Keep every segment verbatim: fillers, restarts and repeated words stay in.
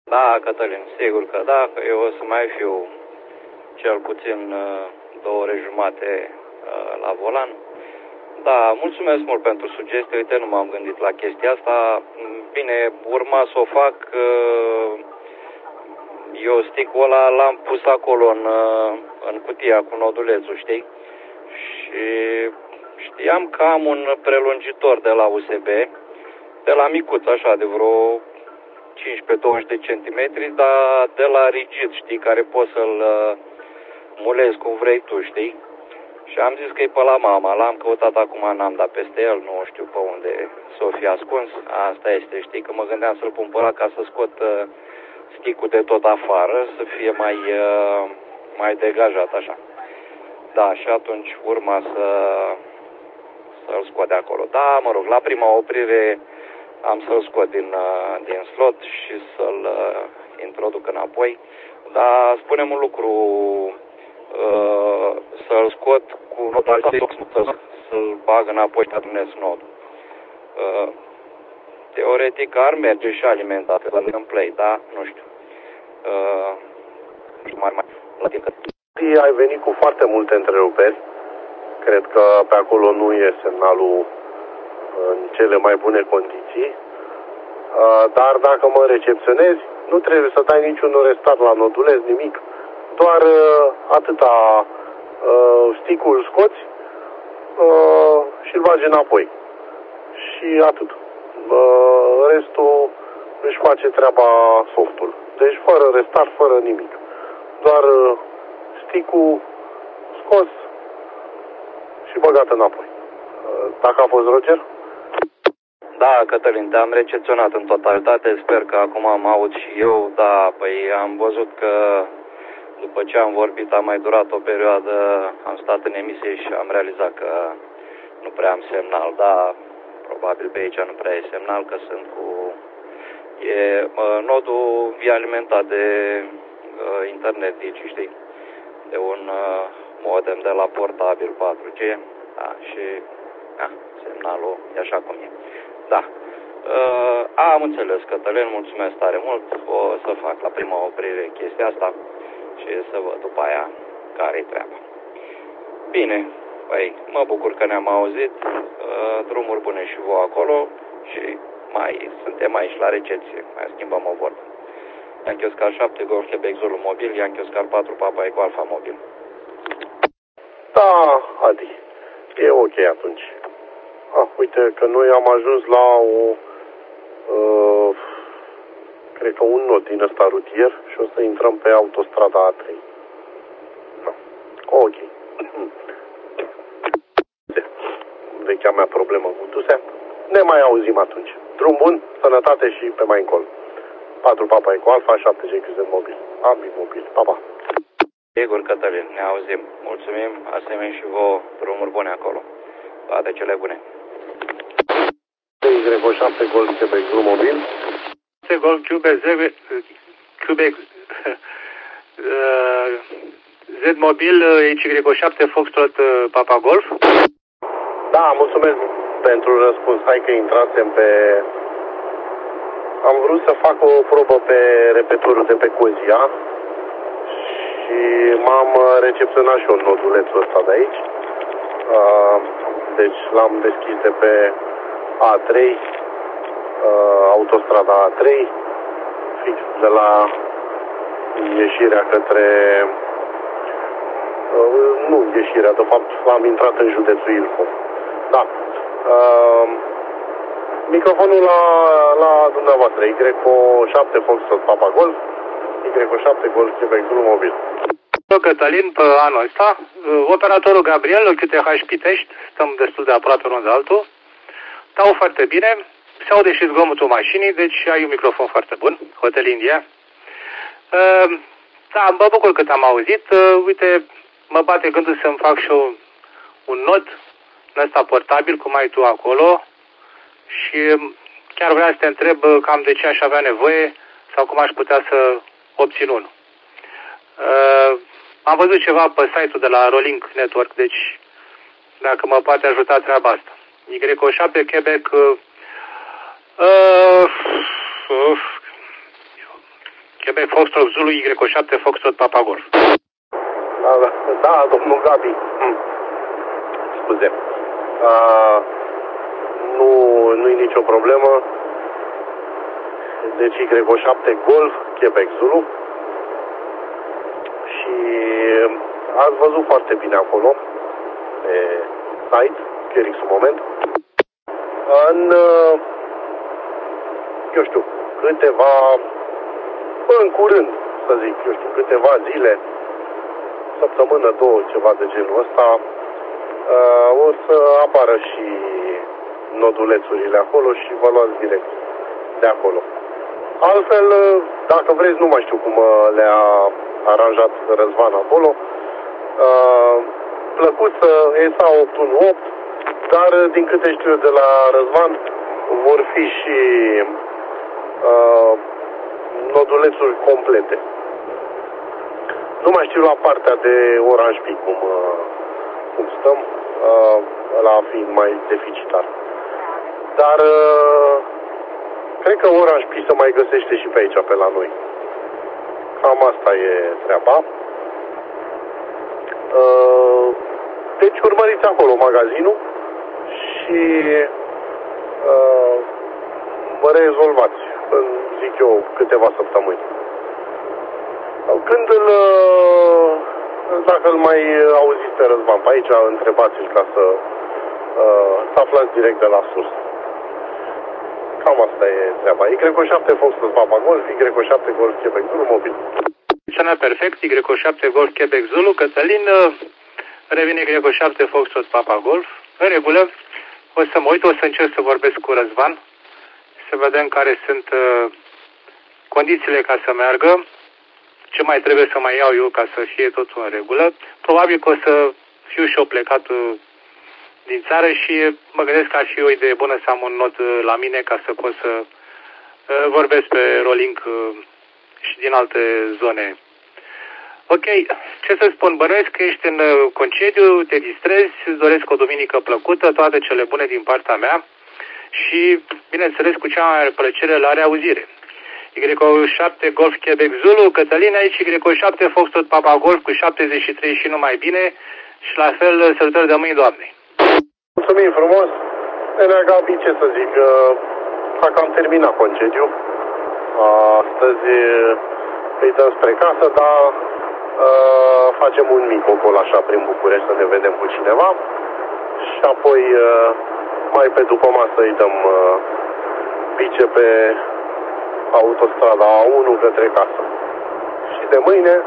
Da, Cătălin, sigur că da, că eu o să mai fiu cel puțin două ore jumate la volan. Da, mulțumesc mult pentru sugestie, uite, nu m-am gândit la chestia asta. Bine, urma să o fac, eu sticul ăla l-am pus acolo în, în cutia cu nodulețul, știi? Și știam că am un prelungitor de la U S B, de la micuț, așa, de vreo cincisprezece douăzeci de centimetri, dar de la rigid, știi, care poți să-l mulezi cum vrei tu, știi? Și am zis că e pe la mama, l-am căutat acum, n-am dat peste el, nu știu pe unde s-o fi ascuns. Asta este, știi, că mă gândeam să-l pun pe ăla ca să scot uh, sticul de tot afară, să fie mai, uh, mai degajat, așa. Da, și atunci urma să, să-l scot de acolo. Da, mă rog, la prima oprire am să-l scot din, uh, din slot și să-l uh, introduc înapoi. Dar spunem un lucru, uh, să-l scot cu nodul, să-l bag înapoi pe adunesc nodul. Uh, teoretic ar merge și alimentat în play, da? Nu știu. Uh, mai, mai, la timp. Ai venit cu foarte multe întreruperi. Cred că pe acolo nu e semnalul în cele mai bune condiții. Dar dacă mă recepționezi, nu trebuie să dai niciun restart la noduleț, nimic. Doar atâta, sticul scoți și îl bagi înapoi. Și atât. Restul își face treaba softul. Deci fără restart, fără nimic. Doar sticul scos și băgat înapoi. Dacă a fost Roger? Da, Cătălin, te-am recepționat în totalitate, sper că acum am aud și eu, da, păi am văzut că după ce am vorbit a mai durat o perioadă, am stat în emisie și am realizat că nu prea am semnal, da, probabil pe aici nu prea e semnal, că sunt cu... E, mă, nodul e alimentat de uh, internet Digi, știi, de un uh, modem de la portabil patru G, da, și da, semnalul e așa cum e. Da. Uh, am înțeles, Cătălin, mulțumesc tare mult. O să fac la prima oprire chestia asta și să văd după aia care-i treaba. Bine, păi, mă bucur că ne-am auzit. Uh, drumuri bune și voi acolo și mai suntem aici la recepție. Mai schimbăm o vorbă. Yankee Oscar șapte, Golf Quebec Zulu mobil, Yankee Oscar patru, Papa Eco Alfa mobil. Da, Adi, e ok atunci. Ah, uite că noi am ajuns la o, uh, cred că un nod din ăsta rutier și o să intrăm pe autostrada A trei. Da. Ok. Vechea mea problemă cu Tusea. Ne mai auzim atunci. Drum bun, sănătate și pe mai încolo. patru Papa Eco Alfa, șapte G Q Z mobil. Ambii mobili. Pa, pa. Sigur, Cătălin, ne auzim. Mulțumim, asemenea și vouă, drumuri bune acolo. Toate cele bune. Y șapte Golf Quebec Zulu mobil. Golf Quebec Quebec Z mobil Y șapte Foxtrot Papa Golf. Da, mulțumesc pentru răspuns. Hai că intrasem pe... Am vrut să fac o probă pe repetorul de pe Cozia și m-am recepționat și eu nodulețul ăsta de aici. Deci l-am deschis de pe A trei, autostrada A trei, fix de la ieșirea către... Nu ieșirea, de fapt am intrat în județul Ilfov. Da. Microfonul la, la dumneavoastră, Y șapte Foxtrot Papa Golf, Y șapte Golf Quebec Zulu mobil. Cătălin, pe anul ăsta, operatorul Gabriel, câte H P Tești, stăm destul de aproape unul de altul, stau foarte bine, se aude și zgomotul mașinii, deci ai un microfon foarte bun, Hotel India. Da, mă bucur că te-am auzit, uite, mă bate gândul să-mi fac și eu un nod în ăsta portabil, cum ai tu acolo, și chiar vreau să te întreb cam de ce aș avea nevoie sau cum aș putea să obțin unul. Uh, am văzut ceva pe site-ul de la Rolling Network, deci dacă mă poate ajuta treaba asta. Y șapte Quebec uh, uh, Quebec Foxtrot Zulu Y șapte Foxtrot Papa Golf. Da, da, da, domnul Gabi. Hm. Scuze. Uh, nu, nu-i nicio problemă. Deci Y șapte Golf, Quebec Zulu. Și ați văzut foarte bine acolo, pe site, chiar în moment. În, eu știu, câteva, în curând, să zic, eu știu, câteva zile, săptămână, două, ceva de genul ăsta, o să apară și nodulețurile acolo și vă luați direct de acolo. Altfel, dacă vreți, nu mai știu cum le-a aranjat Răzvan acolo, plăcuță E S A opt unu opt, dar din câte știu de la Răzvan, vor fi și uh, nodulețuri complete. Nu mai știu la partea de Orange Peak cum, uh, cum stăm, uh, ăla fiind mai deficitar. Dar uh, cred că Orange Peak se mai găsește și pe aici, pe la noi. Cam asta e treaba. Uh, deci urmăriți acolo magazinul și uh, vă rezolvați, zic eu, câteva săptămâni. Când îl, dacă îl mai auziți pe Răzvan pe aici, întrebați-l ca să, uh, să aflați direct de la sus. Cam asta e treaba. Y șapte Foxtrot Papa Golf, Y șapte Golf Quebec Zulu mobil. Sună perfect, Y șapte Golf Quebec Zulu, Cătălin, revine Y șapte Foxtrot Papa Golf, în regulă. O să mă uit, o să încerc să vorbesc cu Răzvan, să vedem care sunt uh, condițiile ca să meargă, ce mai trebuie să mai iau eu ca să fie totul în regulă. Probabil că o să fiu și eu plecat uh, din țară și mă gândesc că ar fi o idee bună să am un not uh, la mine ca să pot să uh, vorbesc pe Rolink uh, și din alte zone. Ok, ce să spun, bănuiesc că ești în concediu, te distrezi, îți doresc o duminică plăcută, toate cele bune din partea mea și, bineînțeles, cu cea mai mare plăcere la reauzire. Y șapte Golf Quebec Zulu, Cătălin aici, Y șapte Foxtrot Papa Golf cu șaptezeci și trei și numai bine și la fel salutări de mâini Doamnei. Mulțumim frumos, Nenea Gabi, ce să zic, dacă am terminat concediu, astăzi îi dăm spre casă, dar Uh, facem un mic ocol așa prin București să ne vedem cu cineva și apoi uh, mai pe după masă îi dăm uh, bice pe autostrada A unu către casă. Și de mâine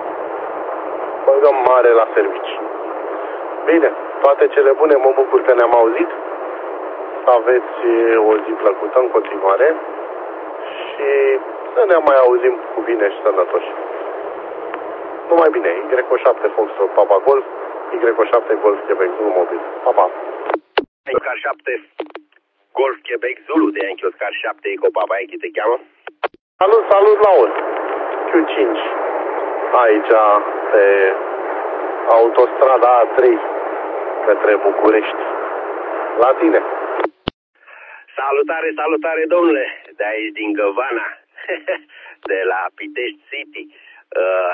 băgăm mare la servici. Bine, toate cele bune, mă bucur că ne-am auzit. Să aveți o zi plăcută în continuare și să ne mai auzim cu bine și sănătoși. Numai bine, Y șapte Foxtrot Papa Golf, Y șapte Golf Quebec Zulu mobil. Papa. Oscar șapte Golf Quebec Zulu de Yankee Oscar șapte Eco Papa Yankee te cheamă? Salut, salut, Laur. Q cinci. Aici, pe autostrada A trei, către București. La tine. Salutare, salutare, domnule. De aici din Găvana, de la Pitești City. Uh,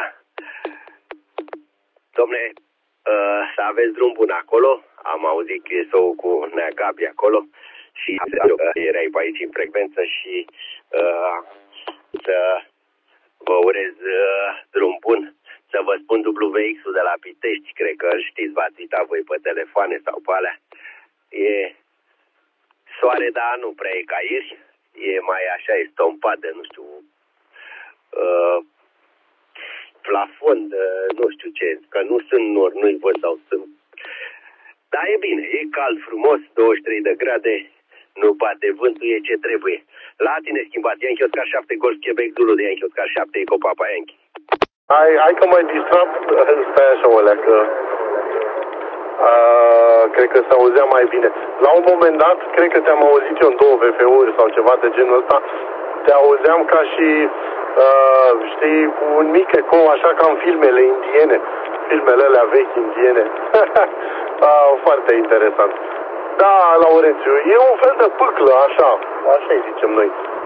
Dom'le, uh, să aveți drum bun acolo. Am auzit că e sou cu Nea Gabi acolo și uh, erai pe aici în frecvență și uh, să vă urez uh, drum bun. Să vă spun W X-ul de la Pitești, cred că știți, v-ați uitat voi pe telefoane sau pe alea. E soare, dar nu prea e ca ieri. E mai așa, e stompat de, nu știu, uh, plafon, de, nu știu ce, că nu sunt nori, nu-i văd sau sunt. Dar e bine, e cald, frumos, douăzeci și trei de grade, nu bate vântul, e ce trebuie. La tine schimbat, Yankee Oscar șapte Golf Quebec Zulu de Yankee Oscar șapte Eco Papa Yankee. Hai, hai că mai distrat, stai așa, olea, că a, cred că se auzea mai bine. La un moment dat, cred că te-am auzit eu în două V F uri sau ceva de genul ăsta, te auzeam ca și, uh, știi, cu un mic ecou, așa ca în filmele indiene, filmele alea vechi indiene. uh, foarte interesant. Da, Laurențiu, e un fel de pâclă, așa, așa-i zicem noi.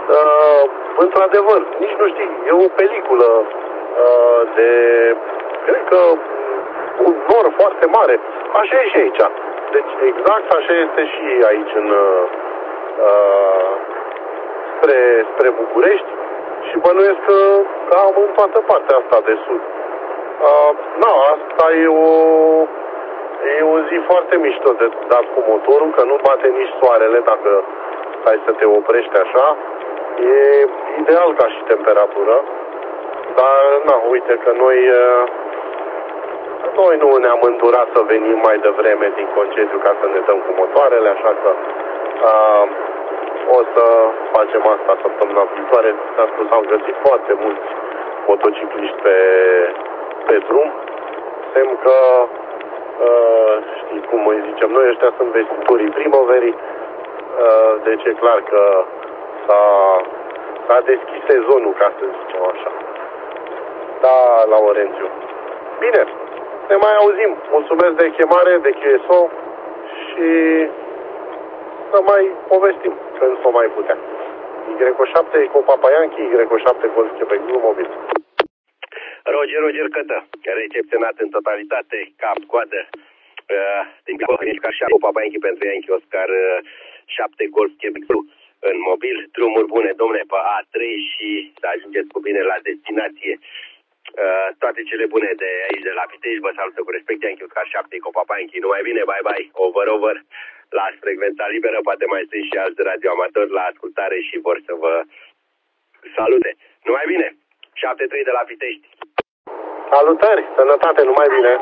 uh, într-adevăr, nici nu știi, e o peliculă uh, de, cred că, un nor foarte mare. Așa e și aici. Deci exact așa este și aici în uh, spre, spre București și bănuiesc că cam în toată partea asta de sud. Uh, na, asta e o, e o zi foarte mișto de dat cu motorul, că nu bate nici soarele dacă stai să te oprești așa. E ideal ca și temperatură, dar na, uite că noi... Uh, Noi nu ne-am îndurat să venim mai devreme din concediu ca să ne dăm cu motoarele, așa că a, o să facem asta săptămâna viitoare. S-a spus, am găsit foarte mulți motocicliști pe, pe drum. Semn că, a, știi cum îi zicem noi, ăștia sunt vestitorii primăverii, a, deci e clar că s-a, s-a deschis sezonul, ca să zicem așa. Da, Laurențiu. Bine. Ne mai auzim. Mulțumesc de chemare, de Q S O și să mai povestim când s-o mai putea. Y șapte cu Papa Yankee, Y șapte Golf Quebec Blue Mobil. Roger, Roger Cătă, recepționat în totalitate, cap, coadă, uh, din Oscar și Papa Yankee pentru Yankee Oscar uh, șapte Golf Quebec Blue în mobil. Drumuri bune, domnule, pe A trei și să ajungeți cu bine la destinație. Uh, toate cele bune de aici de la Pitești, vă salută cu respect, Yankee Oscar șapte, Copa Yankee, numai bine, bye bye, over, over, la frecvența liberă, poate mai sunt și alți radioamatori la ascultare și vor să vă salute. Numai bine, șapte trei de la Pitești. Salutări, sănătate, numai bine.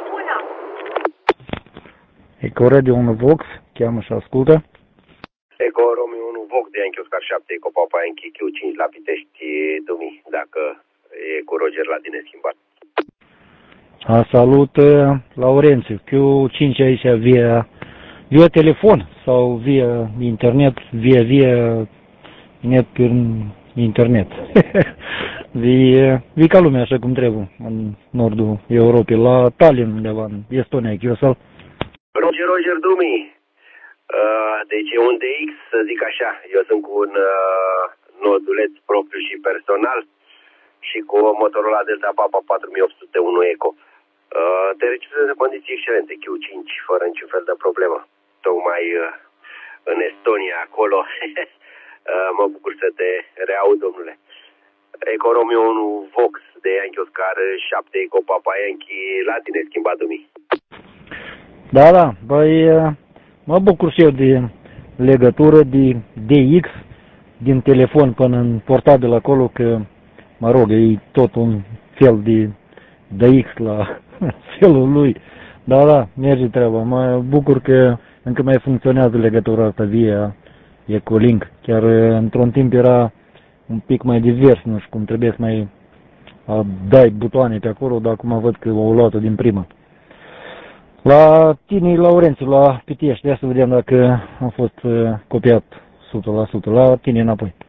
Eco Radio unu Vox, cheamă și ascultă. Eco Romeo unu Vox de Yankee Oscar șapte, Copa Yankee Q cinci la Pitești, Dumi, dacă e cu Roger la tine schimbat. A, salut, Laurențiu. Q cinci aici via, via telefon sau via internet, via via net prin internet. Vii, vii ca lumea așa cum trebuie în nordul Europei, la Tallinn undeva, în Estonia, Chiosal. Roger, Roger Dumi. Uh, deci e un D X, să zic așa. Eu sunt cu un uh, noduleț propriu și personal și cu motorul la Delta Papa patru mii opt sute unu Eco. Uh, te recepționez în condiții excelente, Q cinci, fără niciun fel de problemă. Tocmai uh, în Estonia, acolo. uh, mă bucur să te reaud, domnule. Eco Romeo unu Vox de Yankee Oscar șapte Eco Papa Yankee, la tine schimbat dumii. Da, da, băi, mă bucur și eu de legătură de D X din telefon până în portabil acolo, că mă rog, e tot un fel de D X la felul lui. Da, da, merge treaba. Mă bucur că încă mai funcționează legătura asta via Ecolink. Chiar într-un timp era un pic mai divers, nu știu cum, trebuie să mai dai butoane pe acolo, dar acum văd că au luat-o din prima. La tine, Laurențiu, la Pitești, ia să vedem dacă a fost copiat o sută la sută. La tine înapoi.